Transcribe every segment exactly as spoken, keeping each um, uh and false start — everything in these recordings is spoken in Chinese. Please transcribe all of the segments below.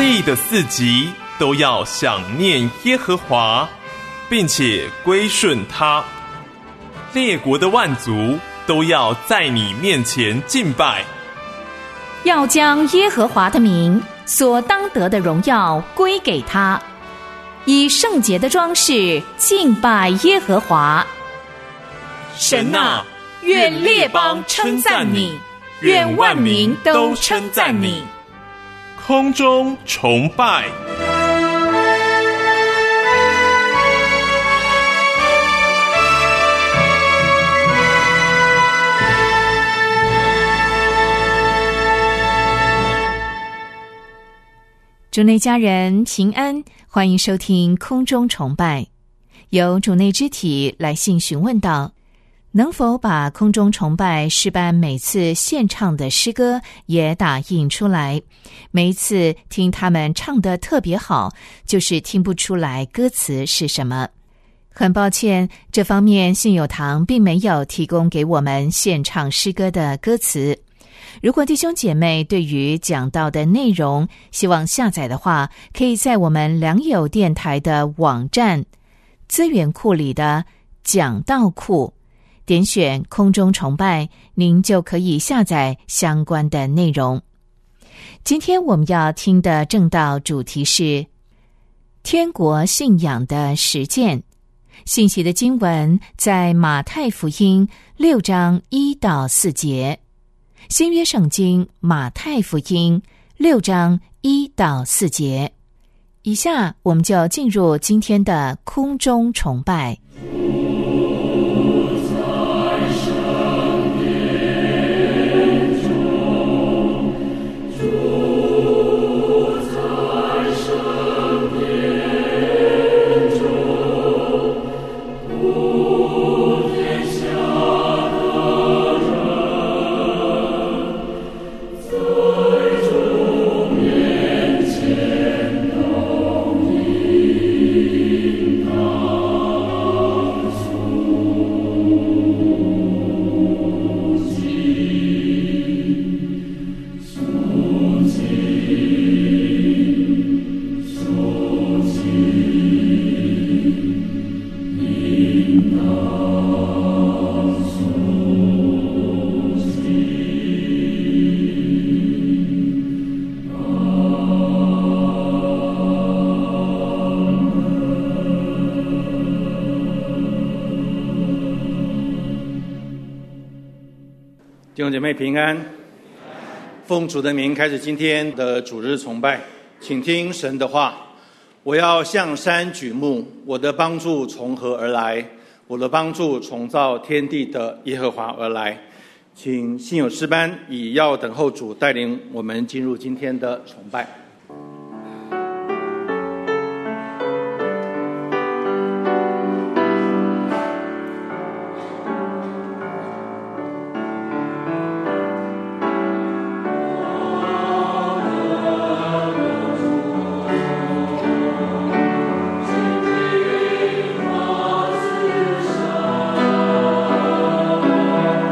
地的四极都要想念耶和华，并且归顺他。列国的万族都要在你面前敬拜， 要将耶和华的名所当得的荣耀归给他，以圣洁的装饰敬拜耶和华。神啊，愿列邦称赞你，愿万民都称赞你。 空中崇拜。 主内家人平安，欢迎收听空中崇拜。有主内肢体来信询问道，能否把空中崇拜诗班每次献唱的诗歌也打印出来？每一次听他们唱得特别好，就是听不出来歌词是什么。很抱歉，这方面信友堂并没有提供给我们献唱诗歌的歌词。如果弟兄姐妹对于讲道的内容希望下载的话，可以在我们良友电台的网站资源库里的讲道库点选空中崇拜，您就可以下载相关的内容。今天我们要听的正道主题是天国信仰的实践。信息的经文在马太福音六章一到四节，新约圣经马太福音六章一到四节。以下我们就进入今天的空中崇拜。 弟兄姐妹平安，奉主的名开始今天的主日崇拜，请听神的话。我要向山举目，我的帮助从何而来？我的帮助从造天地的耶和华而来。请信友诗班以要等候主带领我们进入今天的崇拜。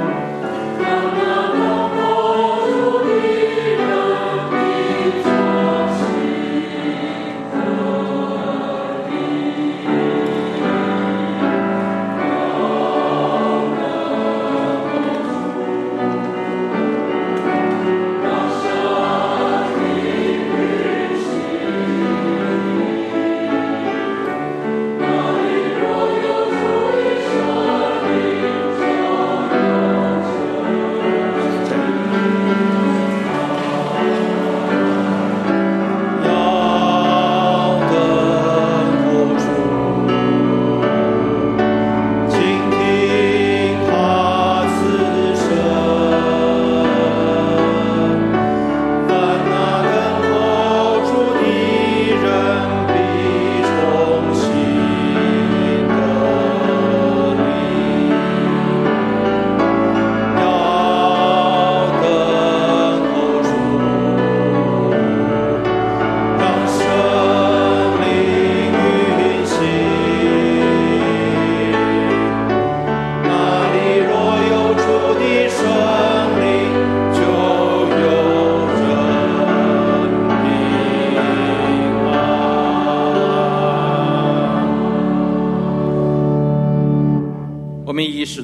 Oh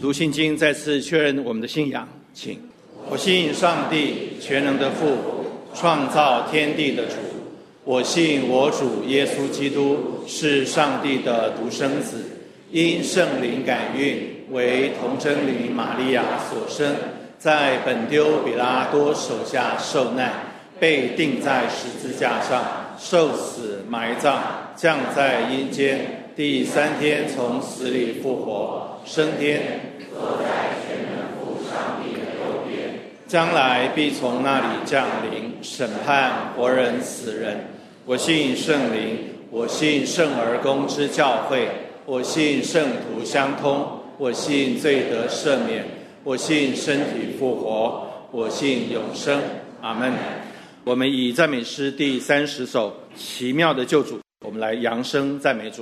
读信经，再次确认我们的信仰。请。我信上帝全能的父，创造天地的主。我信我主耶稣基督是上帝的独生子，因圣灵感孕，为童贞女玛利亚所生，在本丢彼拉多手下受难，被钉在十字架上，受死埋葬，降在阴间，第三天从死里复活，升天，坐在全能父上帝的右边，将来必从那里降临，审判活人死人。我信圣灵，我信圣而公之教会，我信圣徒相通，我信罪得赦免，我信身体复活，我信永生。阿们。我们以赞美诗第三十首《奇妙的救主》，我们来扬声赞美主。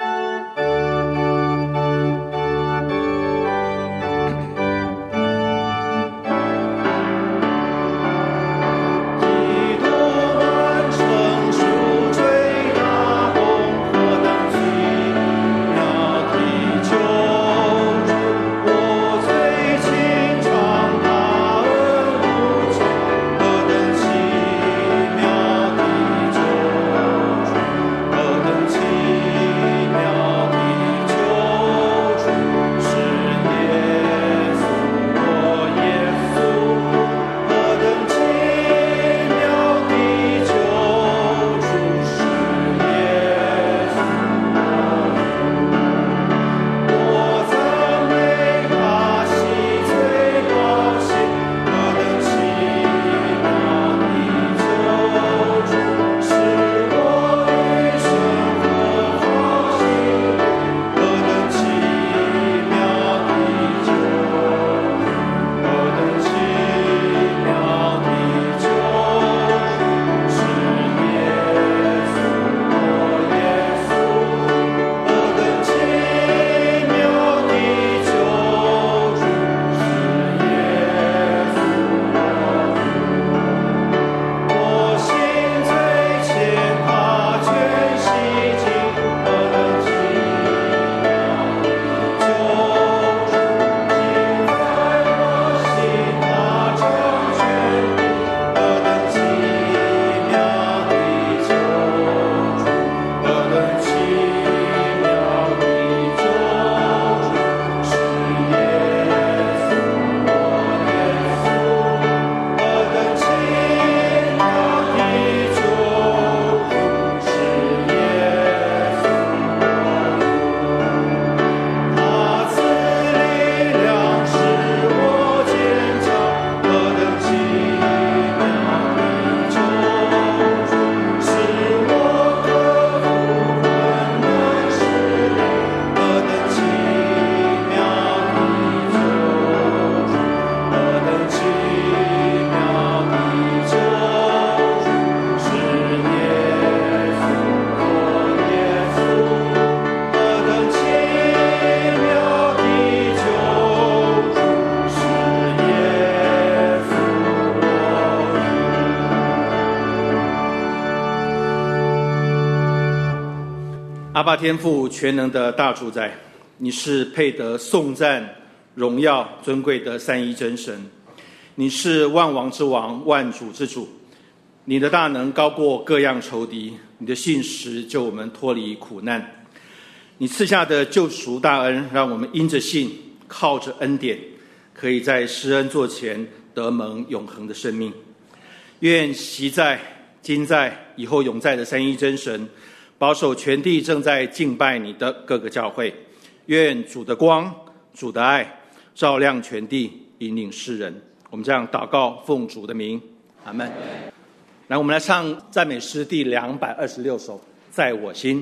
阿爸天父全能的大主宰，你是配得颂赞、荣耀、尊贵的三一真神，你是万王之王、万主之主，你的大能高过各样仇敌，你的信实救我们脱离苦难，你赐下的救赎大恩，让我们因着信，靠着恩典，可以在施恩座前得蒙永恒的生命。愿昔在、今在、以后永在的三一真神保守全地正在敬拜你的各个教会，愿主的光、主的爱照亮全地，引领世人。我们这样祷告，奉主的名，阿们。来，我们来唱赞美诗第两百二十六首，在我心。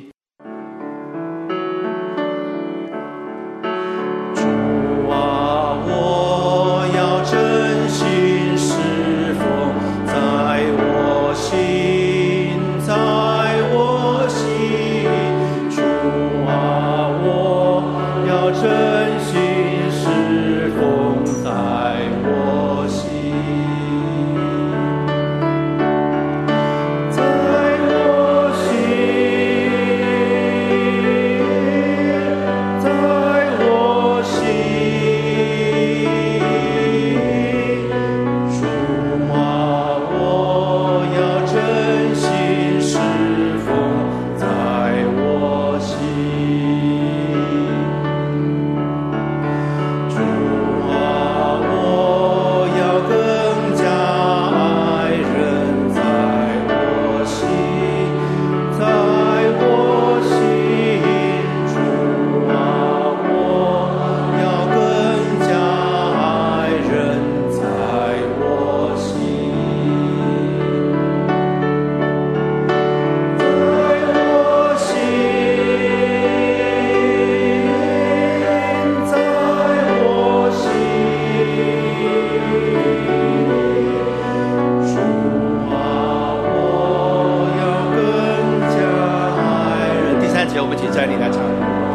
主啊，我要真心侍奉，在我心，在我心。主啊，我要真心侍奉，在我心。在我心。 我们一起站立来唱。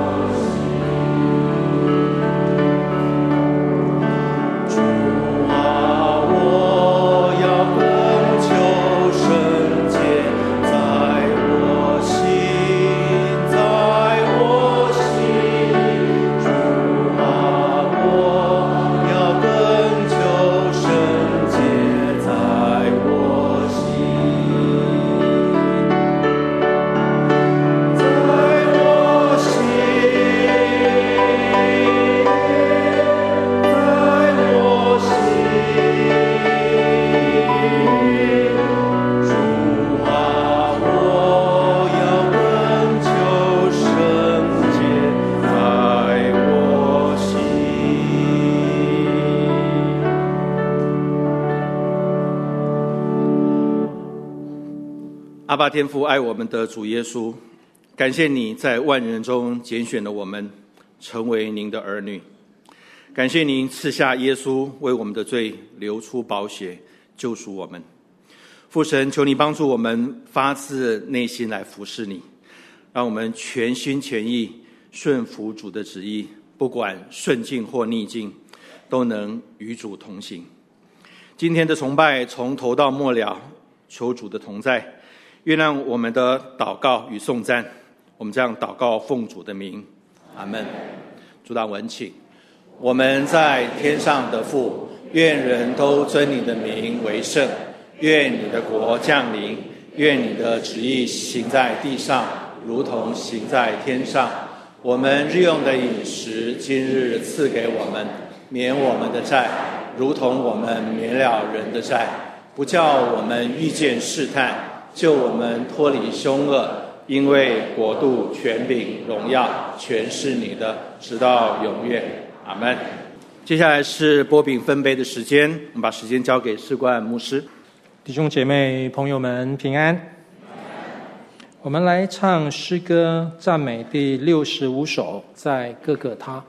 阿爸天父，爱我们的主耶稣，感谢你在万人中拣选了我们，成为您的儿女。感谢您赐下耶稣为我们的罪流出宝血，救赎我们。父神，求你帮助我们发自内心来服侍你，让我们全心全意顺服主的旨意，不管顺境或逆境，都能与主同行。今天的崇拜从头到末了，求主的同在，愿让我们的祷告与颂赞，我们这样祷告奉主的名，阿们。主让文请。我们在天上的父，愿人都尊你的名为圣，愿你的国降临，愿你的旨意行在地上，如同行在天上。我们日用的饮食，今日赐给我们，免我们的债，如同我们免了人的债，不叫我们遇见试探，救我们脱离凶恶，因为国度、权柄、荣耀，全是你的，直到永远。阿们。接下来是擘饼分杯的时间，我们把时间交给士冠牧师。 弟兄姐妹朋友们平安。我们来唱诗歌赞美第六十五首，在各个他。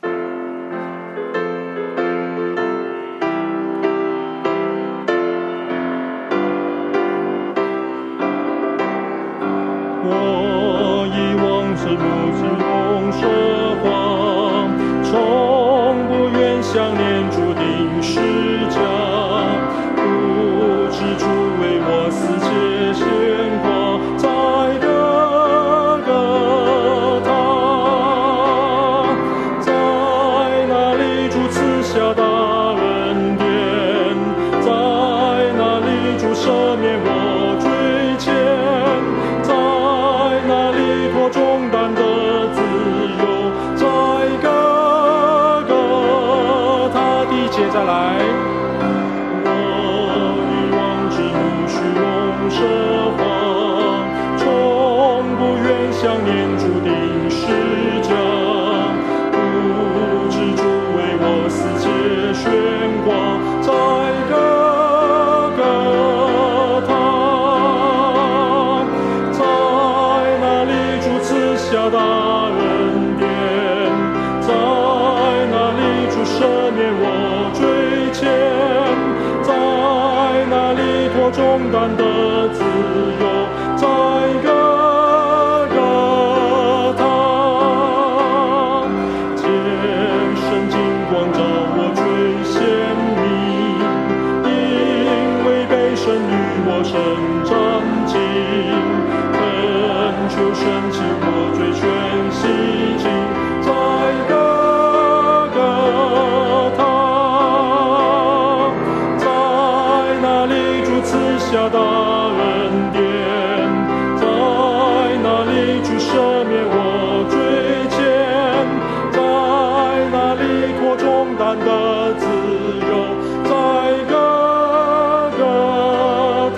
我已忘记不知用奢华，从不愿想念注定施加，不知主为我死界献花，在各个他，在那里主赐下大恩典，在那里主赦免我罪愆，重担的自由，在各个他的接再来。我已忘记不虚荣奢华，从不愿想念注定施加，不知主为我死界悬挂，在各个他，在那里赐下大恩典，在那里主赦免我罪愆，在那里脱重担的自由，在各个他，见圣经光照我最显明，因为被神与我神战尽，恳求神起我最全洗净，在各个他，在那里主赐下大恩典，在那里主赦免我罪愆，在那里脱重担的自由，在各个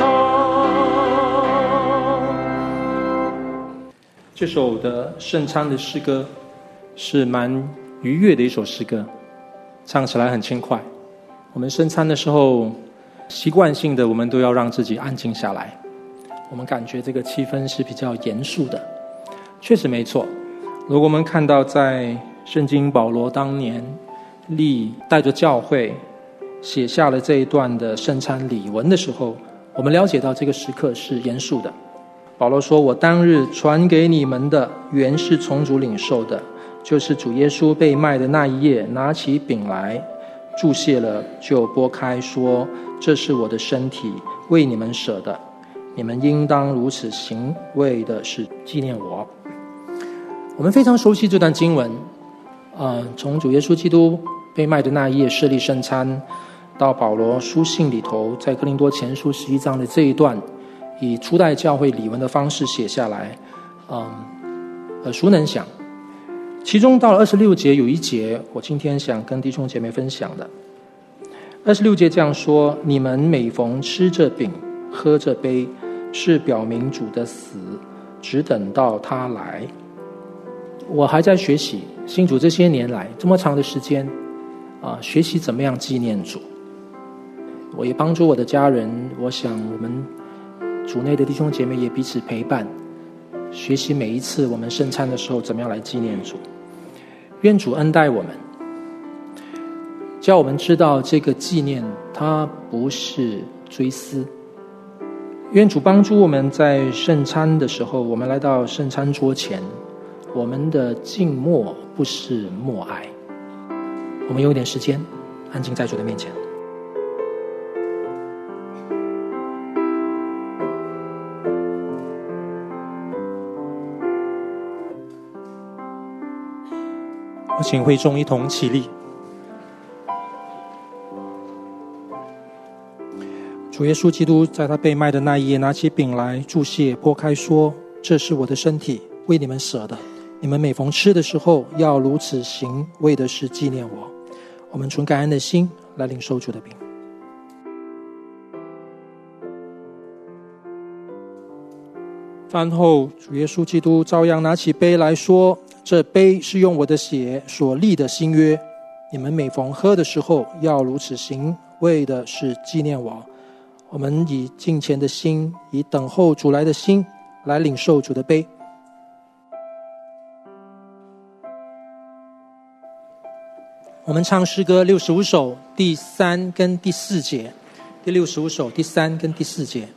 他。 这首的圣餐的诗歌是蛮愉悦的一首诗歌，唱起来很轻快。我们圣餐的时候，习惯性的我们都要让自己安静下来，我们感觉这个气氛是比较严肃的，确实没错。如果我们看到在圣经保罗当年立带着教会写下了这一段的圣餐礼文的时候，我们了解到这个时刻是严肃的。 保罗说，我当日传给你们的原是从主领受的，就是主耶稣被卖的那一夜，拿起饼来注谢了，就拨开说，这是我的身体，为你们舍的，你们应当如此行，为的是纪念我。我们非常熟悉这段经文，呃，从主耶稣基督被卖的那一夜设立圣餐，到保罗书信里头在哥林多前书十一章的这一段，以初代教会礼文的方式写下来，嗯，耳熟能详。其中到了二十六节有一节，我今天想跟弟兄姐妹分享的。二十六节这样说：你们每逢吃这饼喝这杯，是表明主的死，只等到他来。我还在学习，信主这些年来这么长的时间啊，学习怎么样纪念主。我也帮助我的家人，我想我们主内的弟兄姐妹也彼此陪伴，学习每一次我们圣餐的时候怎么样来纪念主。愿主恩待我们，叫我们知道这个纪念它不是追思。愿主帮助我们在圣餐的时候，我们来到圣餐桌前，我们的静默不是默哀。我们有点时间安静在主的面前。我请会众一同起立。主耶稣基督在他被卖的那一夜，拿起饼来祝谢，拨开说，这是我的身体，为你们舍的，你们每逢吃的时候要如此行，为的是纪念我。我们存感恩的心来领受主的饼。饭后，主耶稣基督照样拿起杯来说，这杯是用我的血所立的新约，你们每逢喝的时候要如此行，为的是纪念我。我们以敬虔的心，以等候主来的心来领受主的杯。我们唱诗歌六十五首第三跟第四节，第六十五首第三跟第四节。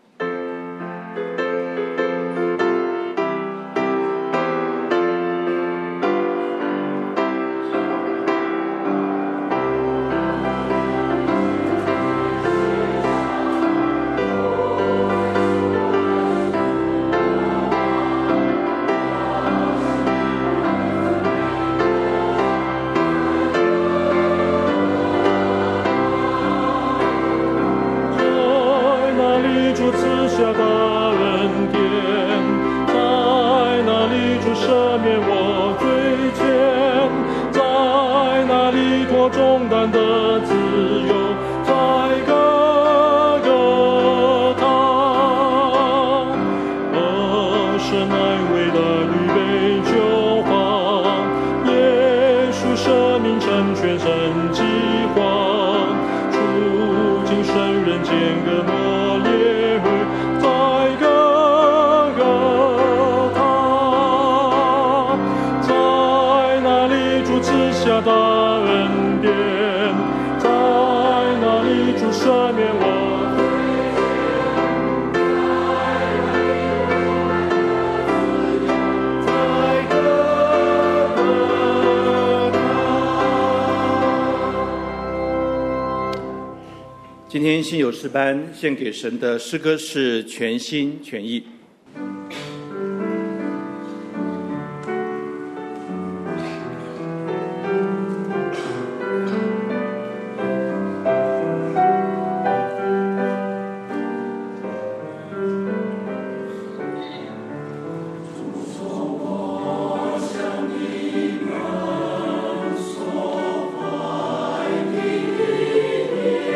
今天信友诗班献给神的诗歌是全心全意。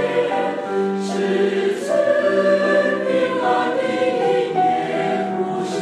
是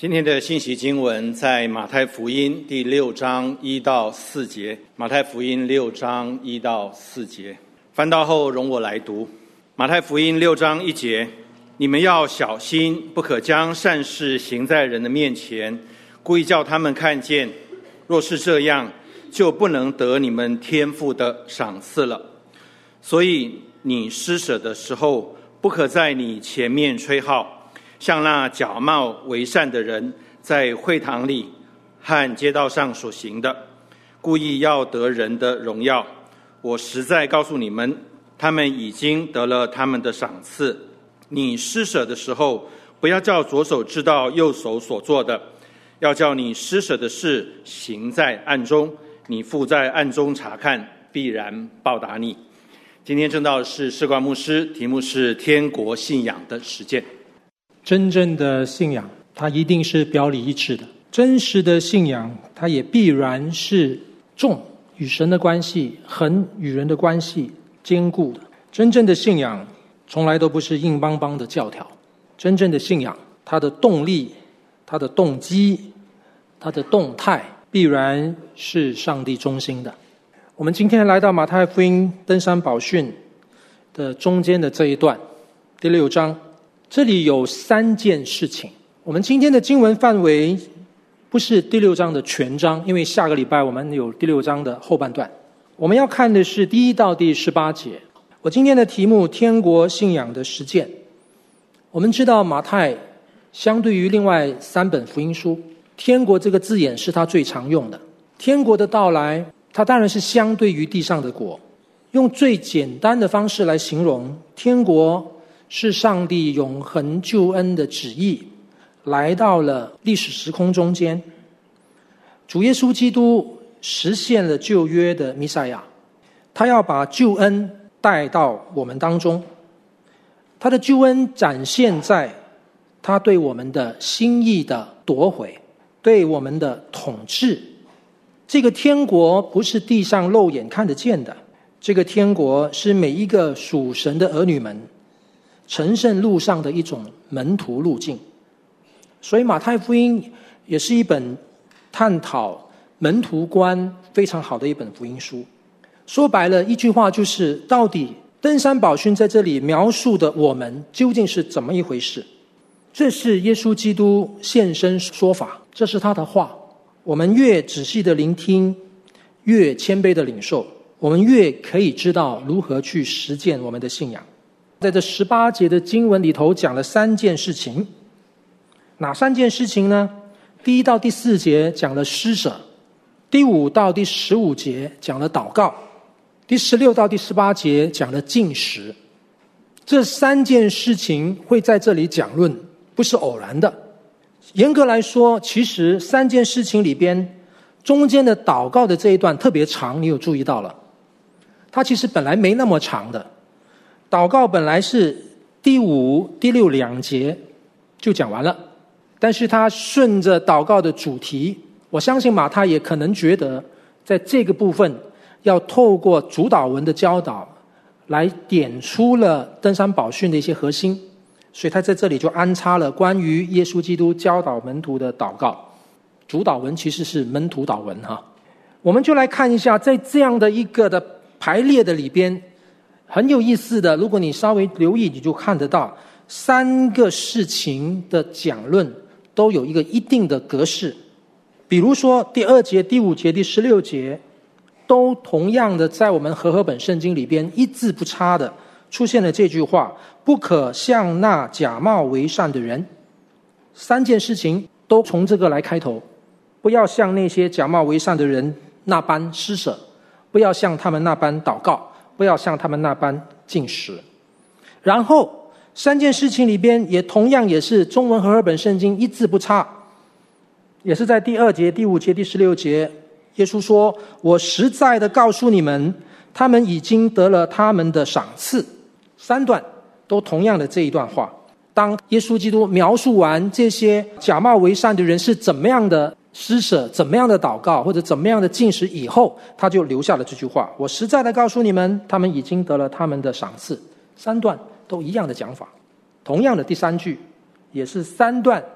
今天的信息经文在马太福音第六章一到四节。马太福音六章一到四节，翻到后容我来读。马太福音六章一节：你们要小心，不可将善事行在人的面前，故意叫他们看见。若是这样，就不能得你们天父的赏赐了。所以你施舍的时候，不可在你前面吹号，像那假冒为善的人在会堂里和街道上所行的，故意要得人的荣耀。我实在告诉你们，他们已经得了他们的赏赐。你施舍的时候，不要叫左手知道右手所做的，要叫你施舍的事行在暗中，你父在暗中查看，必然报答你。今天正道是士冠牧师，题目是天国信仰的实践。 真正的信仰，它一定是表里一致的；真实的信仰，它也必然是重与神的关系、恒与人的关系坚固的。真正的信仰从来都不是硬邦邦的教条，真正的信仰，它的动力、它的动机、它的动态，必然是上帝中心的。我们今天来到马太福音登山宝训的中间的这一段，第六章，这里有三件事情。我们今天的经文范围不是第六章的全章，因为下个礼拜我们有第六章的后半段。我们要看的是第一到第十八节。我今天的题目：天国信仰的实践。我们知道马太相对于另外三本福音书，天国这个字眼是他最常用的。天国的到来，它当然是相对于地上的国，用最简单的方式来形容，天国是上帝永恒救恩的旨意来到了历史时空中间。主耶稣基督实现了旧约的弥赛亚，他要把救恩带到我们当中。他的救恩展现在他对我们的心意的夺回，对我们的统治。这个天国不是地上肉眼看得见的，这个天国是每一个属神的儿女们成圣路上的一种门徒路径。所以马太福音也是一本探讨门徒观非常好的一本福音书。说白了一句话，就是到底登山宝训在这里描述的我们究竟是怎么一回事。这是耶稣基督现身说法，这是他的话。我们越仔细的聆听，越谦卑的领受，我们越可以知道如何去实践我们的信仰。在这十八节的经文里头讲了三件事情。哪三件事情呢？第一到第四节讲了施舍，第五到第十五节讲了祷告，第十六到第十八节讲了禁食。这三件事情会在这里讲论，不是偶然的。严格来说，其实三件事情里边，中间的祷告的这一段特别长，你有注意到了？它其实本来没那么长的。祷告本来是第五、第六两节就讲完了，但是他顺着祷告的主题，我相信马太也可能觉得，在这个部分要透过主祷文的教导，来点出了登山宝训的一些核心。所以他在这里就安插了关于耶稣基督教导门徒的祷告。主祷文其实是门徒祷文哈。我们就来看一下，在这样的一个的排列的里边，很有意思的，如果你稍微留意，你就看得到三个事情的讲论都有一个一定的格式。比如说第二节、第五节、第十六节都同样的在我们和合本圣经里边一字不差的出现了这句话：不可像那假冒为善的人。三件事情都从这个来开头，不要像那些假冒为善的人那般施舍，不要像他们那般祷告，不要像他们那般禁食。然后三件事情里边也同样也是中文和合本圣经一字不差，也是在第二节、第五节、第十六节，耶稣说：我实在的告诉你们，他们已经得了他们的赏赐。三段都同样的这一段话。当耶稣基督描述完这些假冒为善的人是怎么样的施舍、怎么样的祷告或者怎么样的禁食以后，他就留下了这句话：我实在的告诉你们，他们已经得了他们的赏赐。三段都一样的讲法，同样的第三句也是三段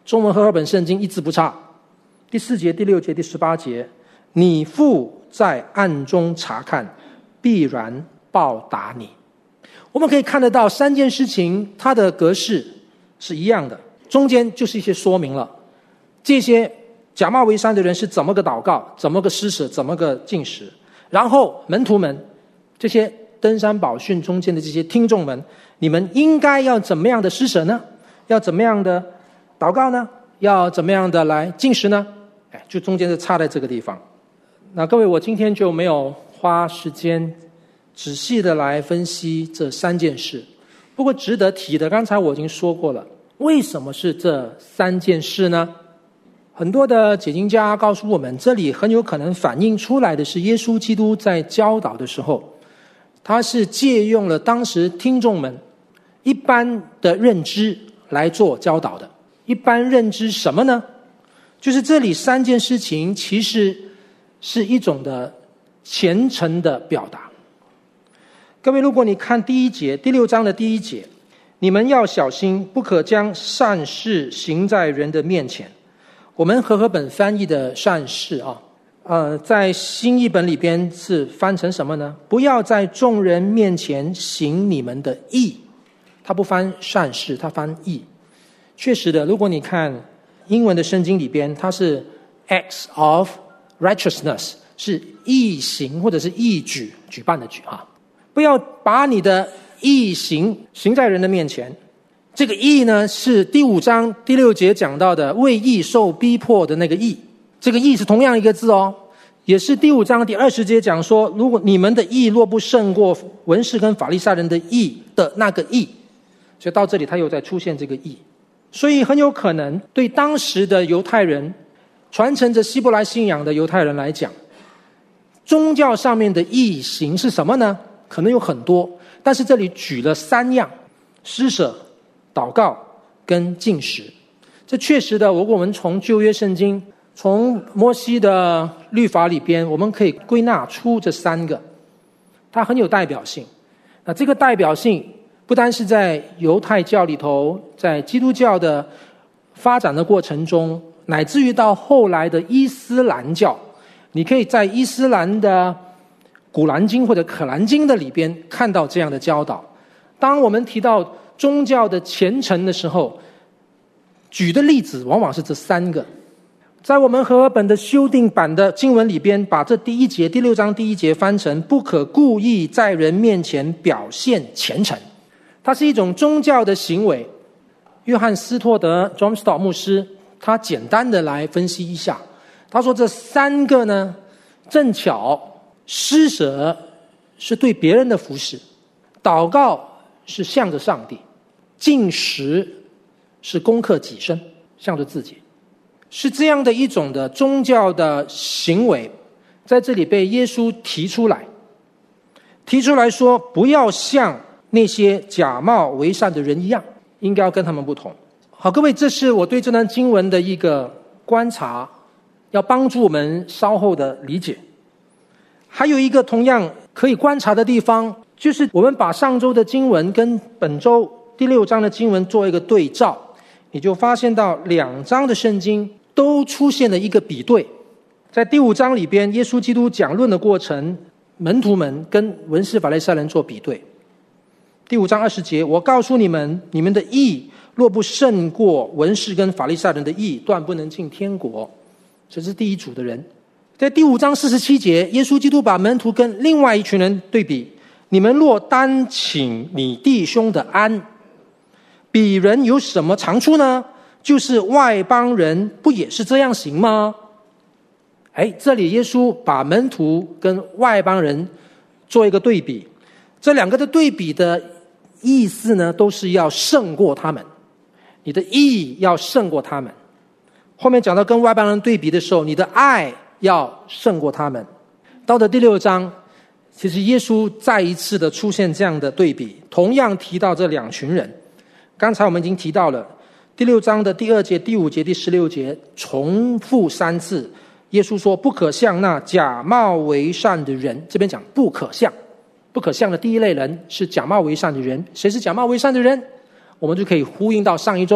中文和合本圣经一字不差。第四节、第六节、第十八节，你父在暗中查看，必然报答你。我们可以看得到三件事情它的格式是一样的，中间就是一些说明了这些假冒为善的人是怎么个祷告，怎么个施舍，怎么个禁食。然后门徒们，这些登山宝训中间的这些听众们，你们应该要怎么样的施舍呢？要怎么样的祷告呢？要怎么样的来禁食呢？哎，就中间是差在这个地方。那各位，我今天就没有花时间仔细的来分析这三件事，不过值得提的，刚才我已经说过了，为什么是这三件事呢？很多的解经家告诉我们，这里很有可能反映出来的是耶稣基督在教导的时候，他是借用了当时听众们一般的认知来做教导的。一般认知什么呢？就是这里三件事情其实是一种的虔诚的表达。各位，如果你看第一节，第六章的第一节，你们要小心，不可将善事行在人的面前。我们和合本翻译的善事啊，呃，在新译本里边是翻成什么呢？不要在众人面前行你们的义。他不翻善事，他翻义。确实的，如果你看英文的圣经里边，它是 acts of righteousness， 是义行或者是义举，举办的举啊。不要把你的义行行在人的面前。这个义呢，是第五章第六节讲到的为义受逼迫的那个义。这个义是同样一个字哦，也是第五章第二十节讲说，如果你们的义若不胜过文士跟法利赛人的义的那个义，所以到这里他又再出现这个义。所以很有可能对当时的犹太人，传承着希伯来信仰的犹太人来讲，宗教上面的义行是什么呢？可能有很多，但是这里举了三样：施舍、祷告跟禁食。这确实的，如果我们从旧约圣经，从摩西的律法里边，我们可以归纳出这三个，它很有代表性。那这个代表性不单是在犹太教里头，在基督教的发展的过程中，乃至于到后来的伊斯兰教，你可以在伊斯兰的古兰经或者可兰经的里边看到这样的教导。当我们提到宗教的虔诚的时候，举的例子往往是这三个。在我们和合本的修订版的经文里边，把这第一节第六章第一节翻成不可故意在人面前表现虔诚。它是一种宗教的行为。约翰斯托德 John Stott 牧师他简单的来分析一下，他说这三个呢，正巧施舍是对别人的服侍，祷告是向着上帝，禁食是攻克己身，向着自己，是这样的一种的宗教的行为，在这里被耶稣提出来，提出来说不要像那些假冒为善的人一样，应该要跟他们不同。好，各位，这是我对这段经文的一个观察，要帮助我们稍后的理解。还有一个同样可以观察的地方，就是我们把上周的经文跟本周第六章的经文做一个对照，你就发现到两章的圣经都出现了一个比对。在第五章里边，耶稣基督讲论的过程，门徒们跟文士法利赛人做比对。第五章二十节，我告诉你们，你们的义若不胜过文士跟法利赛人的义，断不能进天国。这是第一组的人。在第五章四十七节，耶稣基督把门徒跟另外一群人对比，你们若单请你弟兄的安，比人有什么长处呢？就是外邦人不也是这样行吗？哎，这里耶稣把门徒跟外邦人做一个对比，这两个的对比的意思呢，都是要胜过他们，你的义要胜过他们。后面讲到跟外邦人对比的时候，你的爱要胜过他们。到了第六章，其实耶稣再一次的出现这样的对比，同样提到这两群人。刚才我们已经提到了第六章的第二节、第五节、第十六节重复三次，耶稣说不可像那假冒为善的人。这边讲不可像，不可像的第一类人是假冒为善的人。谁是假冒为善的人？我们就可以呼应到上一周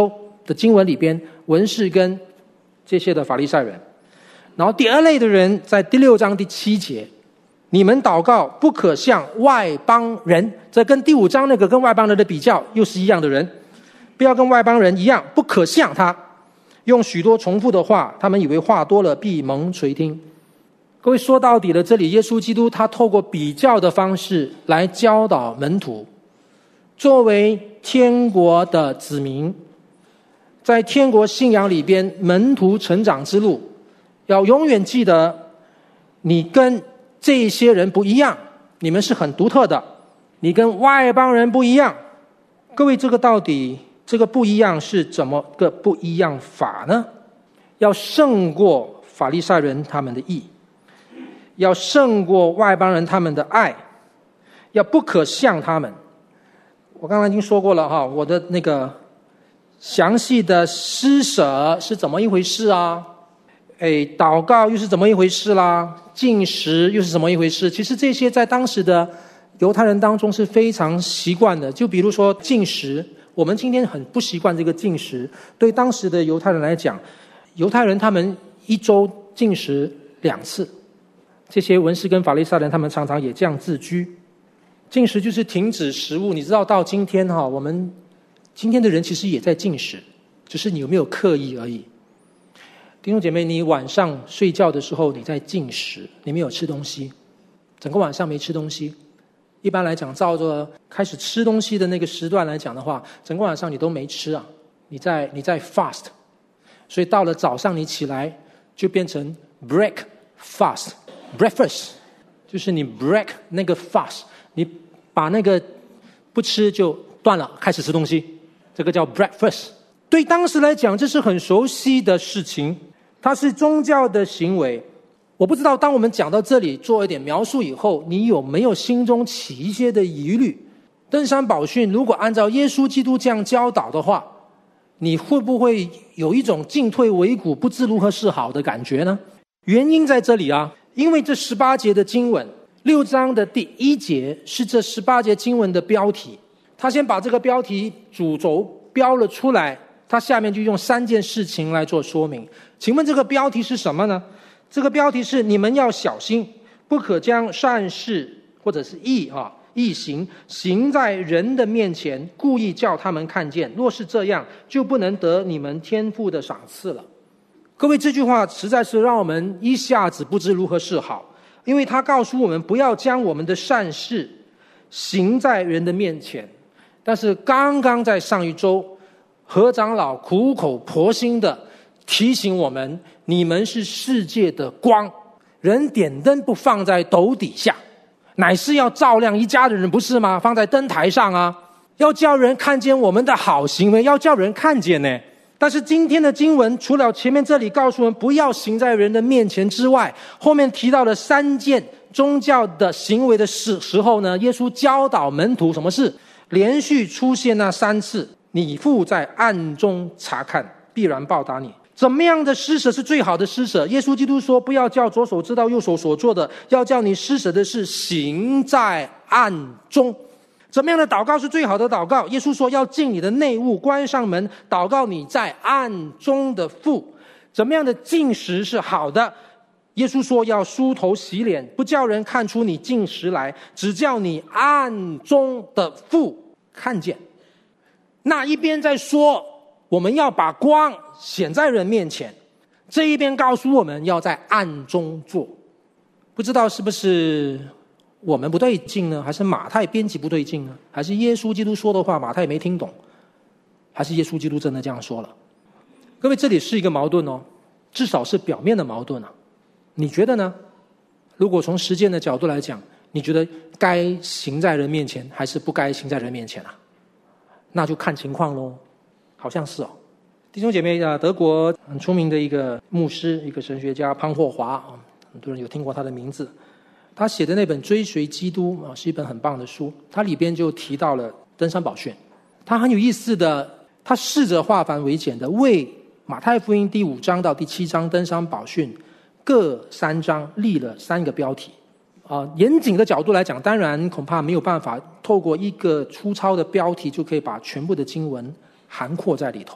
的经文里边，文士跟这些的法利赛人。然后第二类的人在第六章第七节，你们祷告不可向外邦人，这跟第五章那个跟外邦人的比较又是一样的人，不要跟外邦人一样，不可像他用许多重复的话，他们以为话多了必蒙垂听。各位，说到底了，这里耶稣基督他透过比较的方式来教导门徒，作为天国的子民，在天国信仰里边，门徒成长之路要永远记得，你跟这些人不一样，你们是很独特的，你跟外邦人不一样。各位，这个到底这个不一样是怎么个不一样法呢？要胜过法利赛人他们的义，要胜过外邦人他们的爱，要不可像他们。我刚才已经说过了哈，我的那个详细的施舍是怎么一回事啊？哎，祷告又是怎么一回事啦？禁食又是怎么一回事？其实这些在当时的犹太人当中是非常习惯的。就比如说禁食，我们今天很不习惯这个禁食，对当时的犹太人来讲，犹太人他们一周禁食两次，这些文士跟法利赛人他们常常也这样自居。禁食就是停止食物，你知道到今天哈，我们今天的人其实也在禁食，只是你有没有刻意而已。弟兄姐妹，你晚上睡觉的时候你在禁食，你没有吃东西，整个晚上没吃东西。一般来讲，照着开始吃东西的那个时段来讲的话，整个晚上你都没吃啊，你在你在 fast， 所以到了早上你起来就变成 break fast breakfast， 就是你 break 那个 fast， 你把那个不吃就断了，开始吃东西，这个叫 breakfast。 对当时来讲这是很熟悉的事情，它是宗教的行为。我不知道当我们讲到这里做一点描述以后，你有没有心中起一些的疑虑？登山宝训如果按照耶稣基督这样教导的话，你会不会有一种进退维谷不知如何是好的感觉呢？原因在这里啊，因为这十八节的经文，六章的第一节是这十八节经文的标题，他先把这个标题主轴标了出来，他下面就用三件事情来做说明。请问这个标题是什么呢？这个标题是你们要小心，不可将善事或者是义啊义行行在人的面前，故意叫他们看见，若是这样，就不能得你们天父的赏赐了。各位，这句话实在是让我们一下子不知如何是好，因为他告诉我们不要将我们的善事行在人的面前。但是刚刚在上一周，何长老苦口婆心的提醒我们，你们是世界的光，人点灯不放在斗底下，乃是要照亮一家的人，不是吗？放在灯台上啊，要叫人看见我们的好行为，要叫人看见呢。但是今天的经文除了前面这里告诉我们不要行在人的面前之外，后面提到了三件宗教的行为的时时候呢，耶稣教导门徒什么事？连续出现那三次，你父在暗中查看，必然报答你。怎么样的施舍是最好的施舍？耶稣基督说，不要叫左手知道右手所做的，要叫你施舍的是行在暗中。怎么样的祷告是最好的祷告？耶稣说，要进你的内屋，关上门，祷告你在暗中的父。怎么样的进食是好的？耶稣说，要梳头洗脸，不叫人看出你进食来，只叫你暗中的父看见。那一边在说我们要把光显在人面前，这一边告诉我们要在暗中做。不知道是不是我们不对劲呢？还是马太编辑不对劲呢？还是耶稣基督说的话马太没听懂？还是耶稣基督真的这样说了？各位，这里是一个矛盾哦，至少是表面的矛盾啊。你觉得呢？如果从实践的角度来讲，你觉得该行在人面前还是不该行在人面前啊？那就看情况咯，好像是哦。弟兄姐妹啊，德国很出名的一个牧师，一个神学家潘霍华啊，很多人有听过他的名字。他写的那本《追随基督》啊，是一本很棒的书。他里边就提到了登山宝训，他很有意思的，他试着化繁为简的为马太福音第五章到第七章登山宝训各三章立了三个标题。啊，严谨的角度来讲，当然恐怕没有办法透过一个粗糙的标题就可以把全部的经文涵括在里头。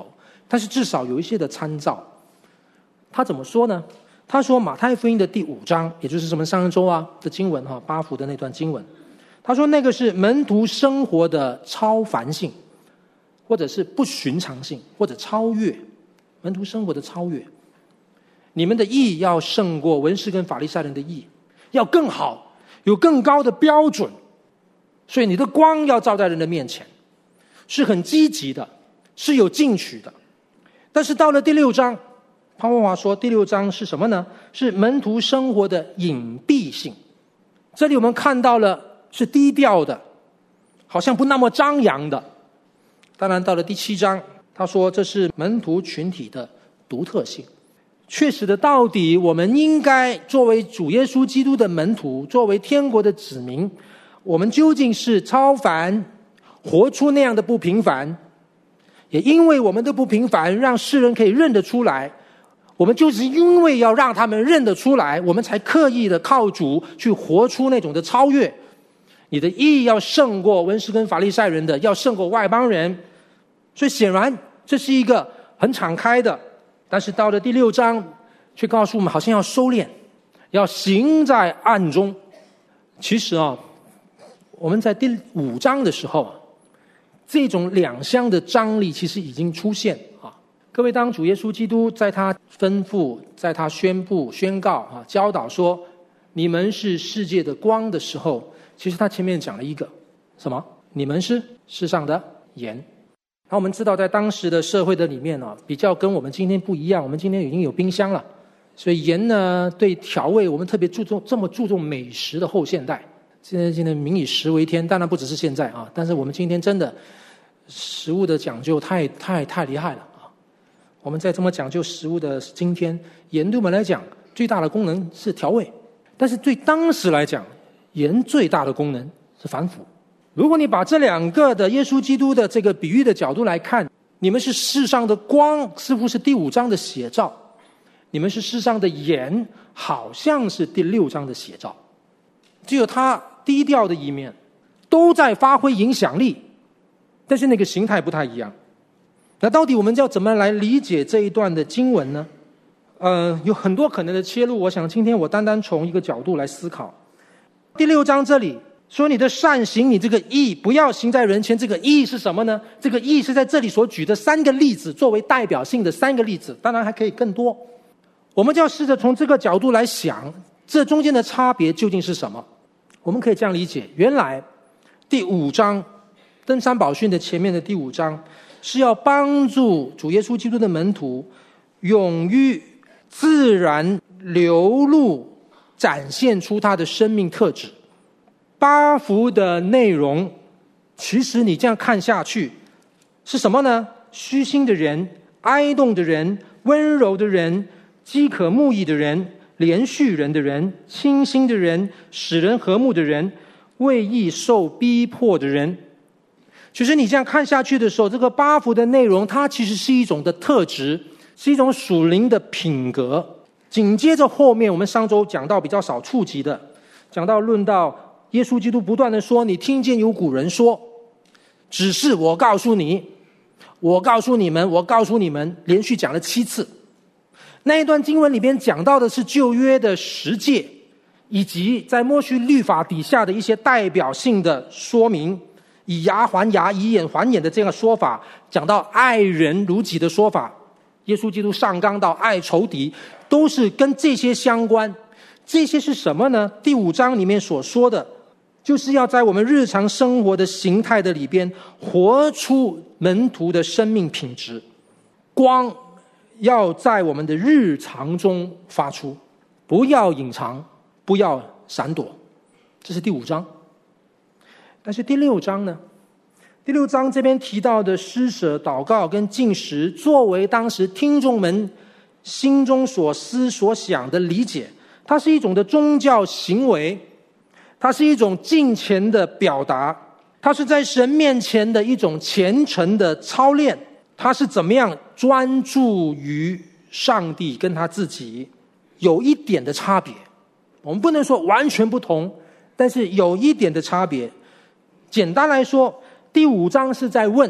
但是至少有一些的参照。他怎么说呢？他说马太福音的第五章，也就是什么上一周啊的经文哈，八福的那段经文，他说那个是门徒生活的超凡性，或者是不寻常性，或者超越门徒生活的超越。你们的义要胜过文士跟法利赛人的义，要更好，有更高的标准。所以你的光要照在人的面前，是很积极的，是有进取的。但是到了第六章，潘文华说第六章是什么呢？是门徒生活的隐蔽性。这里我们看到了是低调的，好像不那么张扬的。当然到了第七章，他说这是门徒群体的独特性。确实的，到底我们应该作为主耶稣基督的门徒，作为天国的子民，我们究竟是超凡，活出那样的不平凡，也因为我们的不平凡，让世人可以认得出来。我们就是因为要让他们认得出来，我们才刻意的靠主去活出那种的超越。你的义要胜过文士跟法利赛人的，要胜过外邦人。所以显然这是一个很敞开的，但是到了第六章却告诉我们好像要收敛，要行在暗中。其实啊，我们在第五章的时候，这种两相的张力其实已经出现啊。各位，当主耶稣基督在他吩咐，在他宣布宣告啊教导说你们是世界的光的时候，其实他前面讲了一个什么？你们是世上的盐。然后我们知道在当时的社会的里面呢，比较跟我们今天不一样，我们今天已经有冰箱了，所以盐呢对调味我们特别注重，这么注重美食的后现代。现在现在民以食为天，当然不只是现在啊，但是我们今天真的食物的讲究太太太厉害了啊！我们在这么讲究食物的今天，盐对我们来讲最大的功能是调味，但是对当时来讲，盐最大的功能是反腐。如果你把这两个的耶稣基督的这个比喻的角度来看，你们是世上的光，似乎是第五章的写照；你们是世上的盐，好像是第六章的写照。只有他低调的一面，都在发挥影响力，但是那个形态不太一样。那到底我们要怎么来理解这一段的经文呢？呃，有很多可能的切入，我想今天我单单从一个角度来思考。第六章这里说你的善行，你这个义不要行在人前，这个义是什么呢？这个义是在这里所举的三个例子作为代表性的三个例子，当然还可以更多。我们就要试着从这个角度来想，这中间的差别究竟是什么？我们可以这样理解，原来第五章登山宝训的前面的第五章是要帮助主耶稣基督的门徒勇于自然流露展现出他的生命特质。八福的内容其实你这样看下去是什么呢？虚心的人，哀恸的人，温柔的人，饥渴慕义的人，连续人的人，清心的人，使人和睦的人，为义受逼迫的人。其实你这样看下去的时候，这个八福的内容它其实是一种的特质，是一种属灵的品格。紧接着后面我们上周讲到比较少触及的，讲到论到耶稣基督不断的说，你听见有古人说，只是我告诉你，我告诉你们，我告诉你们，连续讲了七次。那一段经文里边讲到的是旧约的十诫，以及在摩西律法底下的一些代表性的说明，以牙还牙，以眼还眼的这个说法，讲到爱人如己的说法，耶稣基督上纲到爱仇敌，都是跟这些相关。这些是什么呢？第五章里面所说的，就是要在我们日常生活的形态的里边活出门徒的生命品质。光要在我们的日常中发出，不要隐藏，不要闪躲。这是第五章。但是第六章呢？第六章这边提到的施舍、祷告跟禁食，作为当时听众们心中所思所想的理解，它是一种的宗教行为，它是一种敬虔的表达，它是在神面前的一种虔诚的操练，它是怎么样专注于上帝跟他自己，有一点的差别。我们不能说完全不同，但是有一点的差别。简单来说，第五章是在问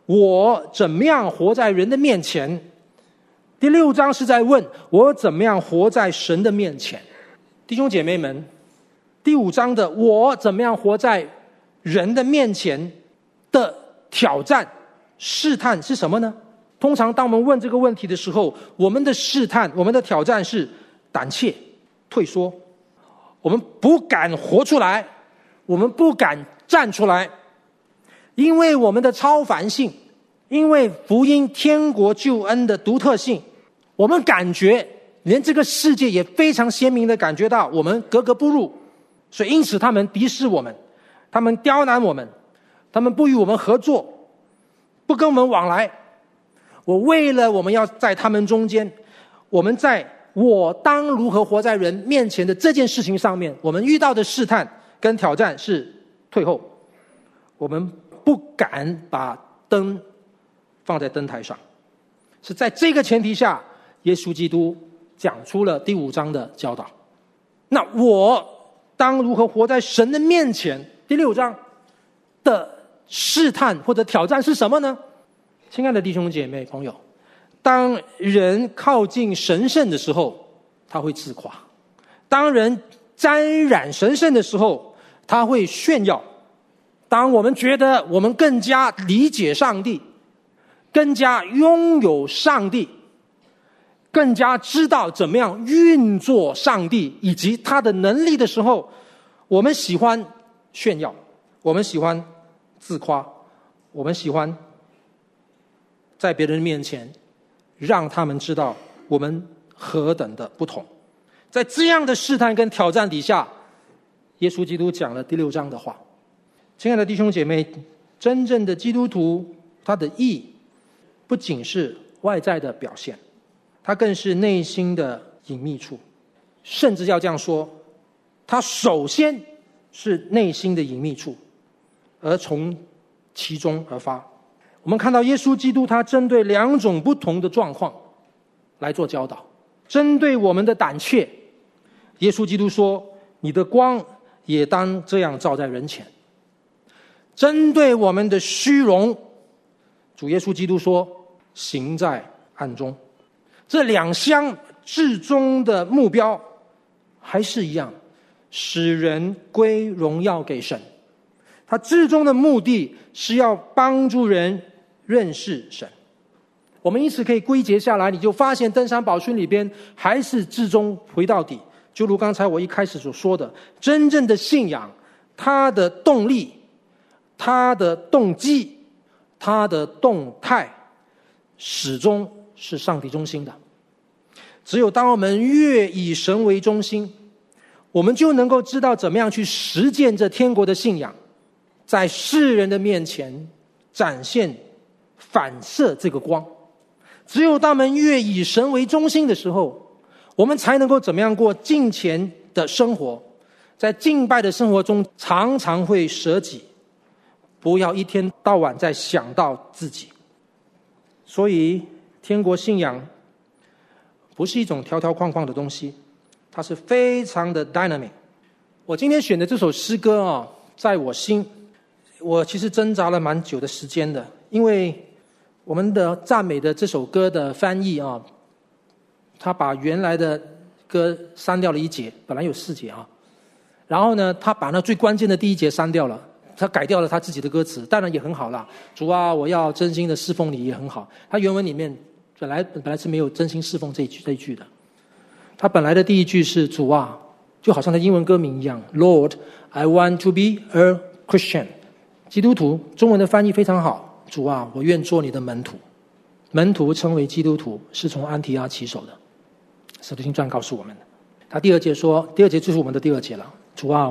我怎么样活在人的面前。第六章是在问我怎么样活在神的面前。弟兄姐妹们，第五章的我怎么样活在人的面前的挑战试探是什么呢？通常当我们问这个问题的时候，我们的试探我们的挑战是胆怯退缩，我们不敢活出来，我们不敢站出来，因为我们的超凡性，因为福音天国救恩的独特性，我们感觉连这个世界也非常鲜明的感觉到我们格格不入，所以因此他们敌视我们，他们刁难我们，他们不与我们合作，不跟我们往来。我为了我们要在他们中间，我们在我当如何活在人面前的这件事情上面，我们遇到的试探跟挑战是退后，我们不敢把灯放在灯台上。是在这个前提下，耶稣基督讲出了第五章的教导。那我当如何活在神的面前，第六章的试探或者挑战是什么呢？亲爱的弟兄姐妹朋友，当人靠近神圣的时候，他会自夸；当人沾染神圣的时候，他会炫耀。当我们觉得我们更加理解上帝，更加拥有上帝，更加知道怎么样运作上帝以及他的能力的时候，我们喜欢炫耀，我们喜欢自夸，我们喜欢在别人面前让他们知道我们何等的不同。在这样的试探跟挑战底下，耶稣基督讲了第六章的话。亲爱的弟兄姐妹，真正的基督徒他的义不仅是外在的表现，他更是内心的隐秘处，甚至要这样说，他首先是内心的隐秘处，而从其中而发。我们看到耶稣基督他针对两种不同的状况来做教导。针对我们的胆怯，耶稣基督说，你的光也当这样照在人前。针对我们的虚荣，主耶稣基督说，行在暗中。这两项至终的目标还是一样，使人归荣耀给神。他至终的目的是要帮助人认识神。我们因此可以归结下来，你就发现登山宝训里边还是至终回到底，就如刚才我一开始所说的，真正的信仰，它的动力，它的动机，它的动态，始终是上帝中心的。只有当我们越以神为中心，我们就能够知道怎么样去实践这天国的信仰，在世人的面前展现反射这个光。只有当我们越以神为中心的时候，我们才能够怎么样过敬虔的生活。在敬拜的生活中，常常会舍己，不要一天到晚在想到自己。所以天国信仰不是一种条条框框的东西，它是非常的 dynamic。 我今天选的这首诗歌啊，在我心，我其实挣扎了蛮久的时间的，因为我们的赞美的这首歌的翻译啊，他把原来的歌删掉了一节，本来有四节啊，然后呢，他把那最关键的第一节删掉了，他改掉了他自己的歌词，当然也很好啦。主啊，我要真心的侍奉你也很好。他原文里面本来本来是没有真心侍奉这一句这一句的，他本来的第一句是主啊，就好像他英文歌名一样 ，Lord, I want to be a Christian。基督徒，中文的翻译非常好。主啊，我愿做你的门徒。门徒称为基督徒是从安提阿起手的，使徒行传告诉我们的。他第二节说，第二节就是我们的第二节了。主啊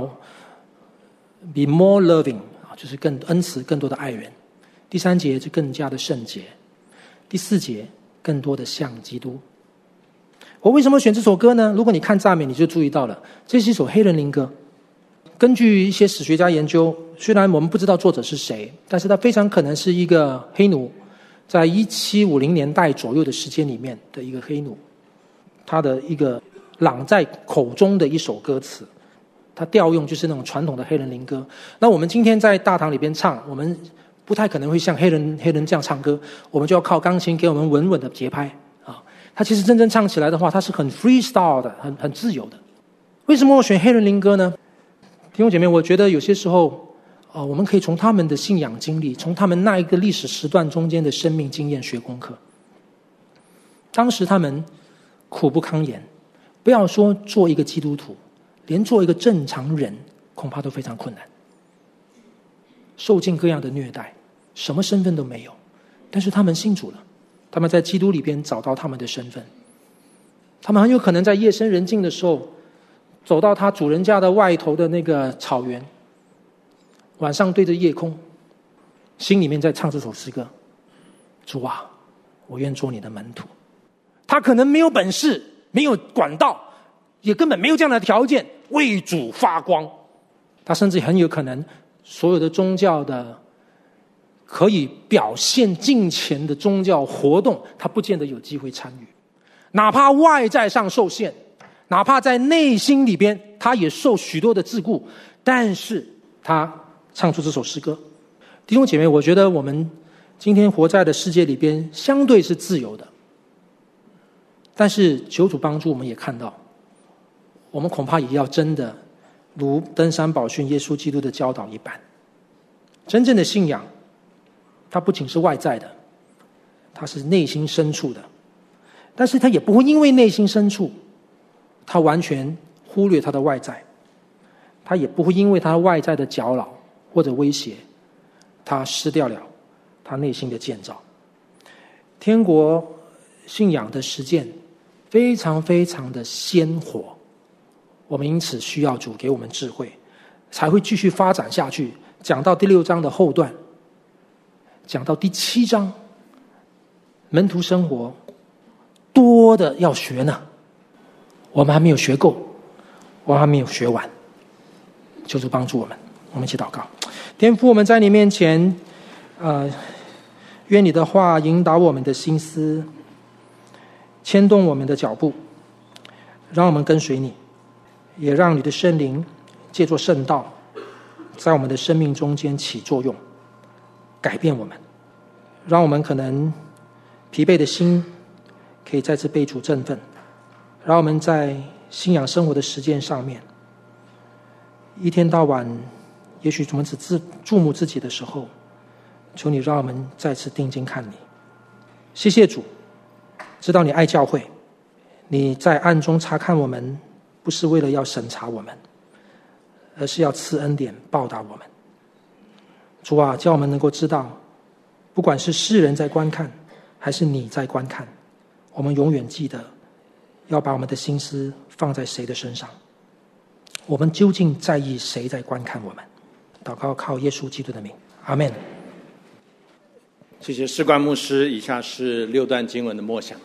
，be more loving， 就是更恩慈，更多的爱人。第三节就更加的圣洁。第四节更多的像基督。我为什么选这首歌呢？如果你看赞美，你就注意到了，这是一首黑人灵歌。根据一些史学家研究，虽然我们不知道作者是谁，但是他非常可能是一个黑奴，在一七五零年代左右的时间里面的一个黑奴，他的一个朗在口中的一首歌词，他调用就是那种传统的黑人灵歌。那我们今天在大堂里边唱，我们不太可能会像黑人黑人这样唱歌，我们就要靠钢琴给我们稳稳的节拍啊。他其实真正唱起来的话，他是很 freestyle 的，很很自由的。为什么我选黑人灵歌呢？弟兄姐妹，我觉得有些时候，呃，我们可以从他们的信仰经历，从他们那一个历史时段中间的生命经验学功课。当时他们苦不堪言，不要说做一个基督徒，连做一个正常人恐怕都非常困难，受尽各样的虐待，什么身份都没有，但是他们信主了，他们在基督里边找到他们的身份。他们很有可能在夜深人静的时候走到他主人家的外头的那个草原，晚上对着夜空，心里面在唱这首诗歌：主啊，我愿做你的门徒。他可能没有本事，没有管道，也根本没有这样的条件为主发光。他甚至很有可能所有的宗教的可以表现敬虔的宗教活动，他不见得有机会参与。哪怕外在上受限，哪怕在内心里边他也受许多的桎梏，但是他唱出这首诗歌。弟兄姐妹，我觉得我们今天活在的世界里边相对是自由的，但是求主帮助我们也看到，我们恐怕也要真的如登山宝训耶稣基督的教导一般，真正的信仰它不仅是外在的，它是内心深处的，但是它也不会因为内心深处它完全忽略它的外在，它也不会因为它外在的搅扰或者威胁它失掉了它内心的建造。天国信仰的实践非常非常的鲜活，我们因此需要主给我们智慧，才会继续发展下去。讲到第六章的后段，讲到第七章，门徒生活多的要学呢，我们还没有学够，我们还没有学完。求主帮助我们，我们一起祷告。天父，我们在你面前，呃，愿你的话引导我们的心思，牵动我们的脚步，让我们跟随你，也让你的圣灵借作圣道在我们的生命中间起作用，改变我们，让我们可能疲惫的心可以再次被主振奋，让我们在信仰生活的实践上面，一天到晚也许我们只自注目自己的时候，求你让我们再次定睛看你。谢谢主，知道你爱教会，你在暗中查看我们，不是为了要审查我们，而是要赐恩典报答我们。主啊，叫我们能够知道，不管是世人在观看还是你在观看，我们永远记得要把我们的心思放在谁的身上，我们究竟在意谁在观看我们。祷告靠耶稣基督的名，阿们。 谢谢士冠牧师，以下是六段经文的默想。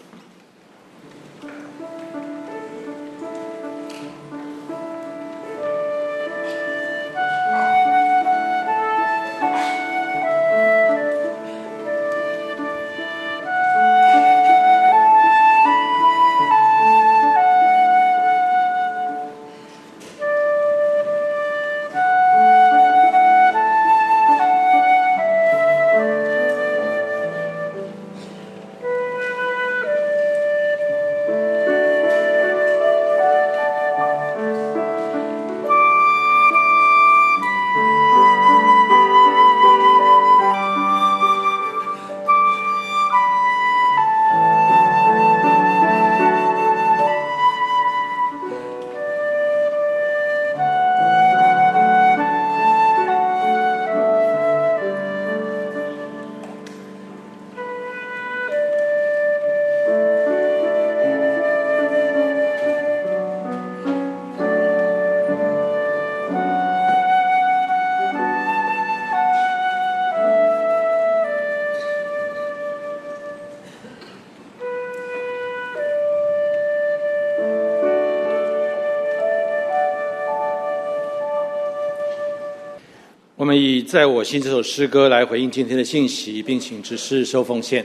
我们以在我心这首诗歌来回应今天的信息，并请执事收奉献。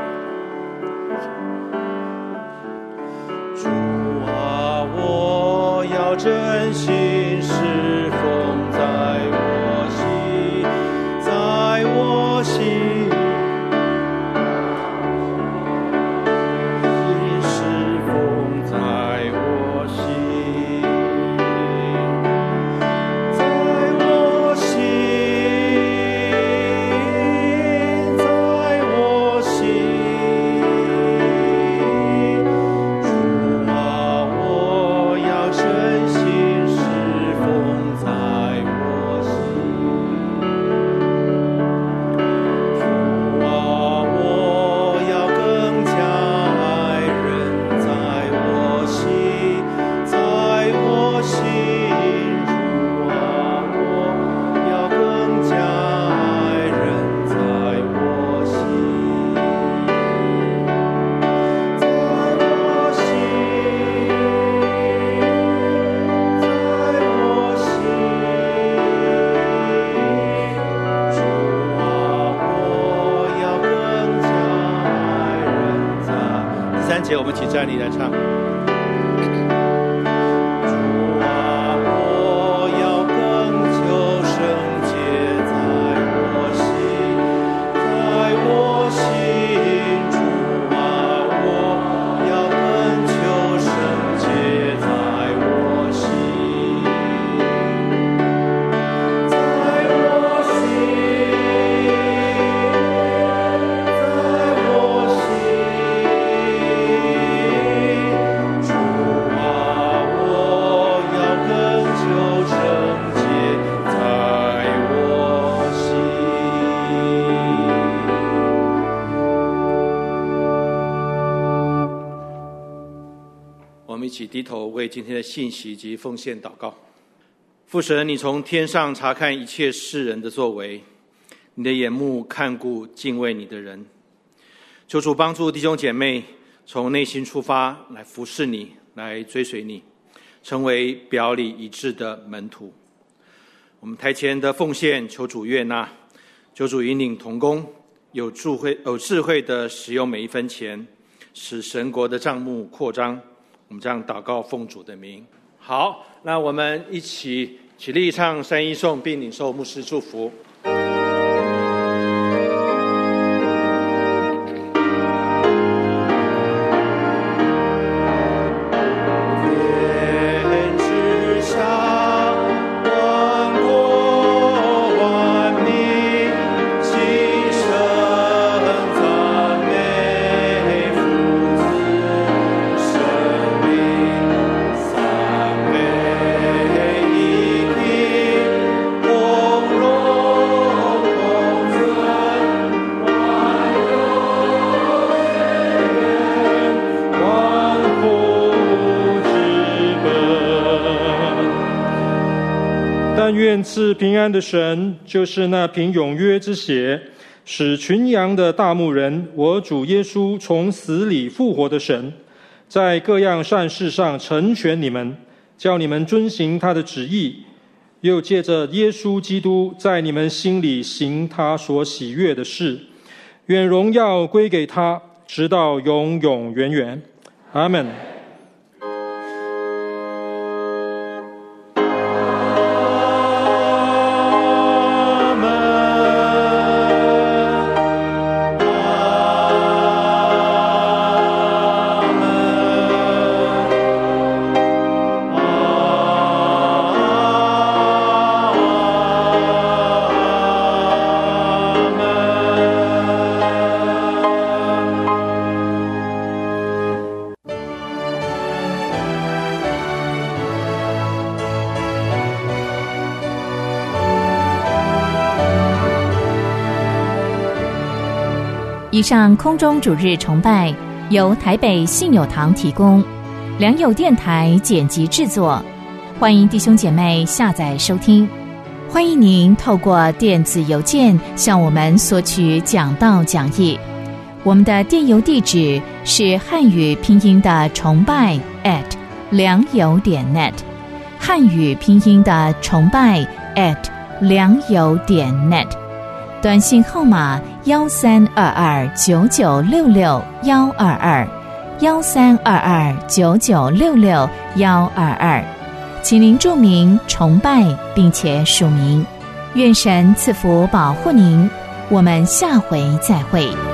主啊，我真心侍奉在我心，在我心。我们一起站立来唱。一起低头为今天的信息及奉献祷告。父神，你从天上查看一切世人的作为，你的眼目看顾敬畏你的人。求主帮助弟兄姐妹从内心出发来服侍你，来追随你，成为表里一致的门徒。我们台前的奉献求主悦纳，求主引领同工，有智慧有智慧的使用每一分钱，使神国的账目扩张。我们这样祷告，奉主的名。好，那我们一起起立唱三一颂，并领受牧师祝福。 愿赐平安的神，就是那凭永约之血使群羊的大牧人，我主耶稣从死里复活的神，在各样善事上成全你们，叫你们遵行他的旨意，又借着耶稣基督在你们心里行他所喜悦的事。愿荣耀归给他，直到永永远远。阿们。 以上空中主日崇拜由台北信友堂提供，良友电台剪辑制作，欢迎弟兄姐妹下载收听。欢迎您透过电子邮件向我们索取讲道讲义，我们的电邮地址是汉语拼音的崇拜 at 良友点 net， 汉语拼音的崇拜 at 良友点 net。短信号码幺三二二九九六六幺二二，幺三二二九九六六幺二二。 请您注明崇拜，并且署名。愿神赐福保护您，我们下回再会。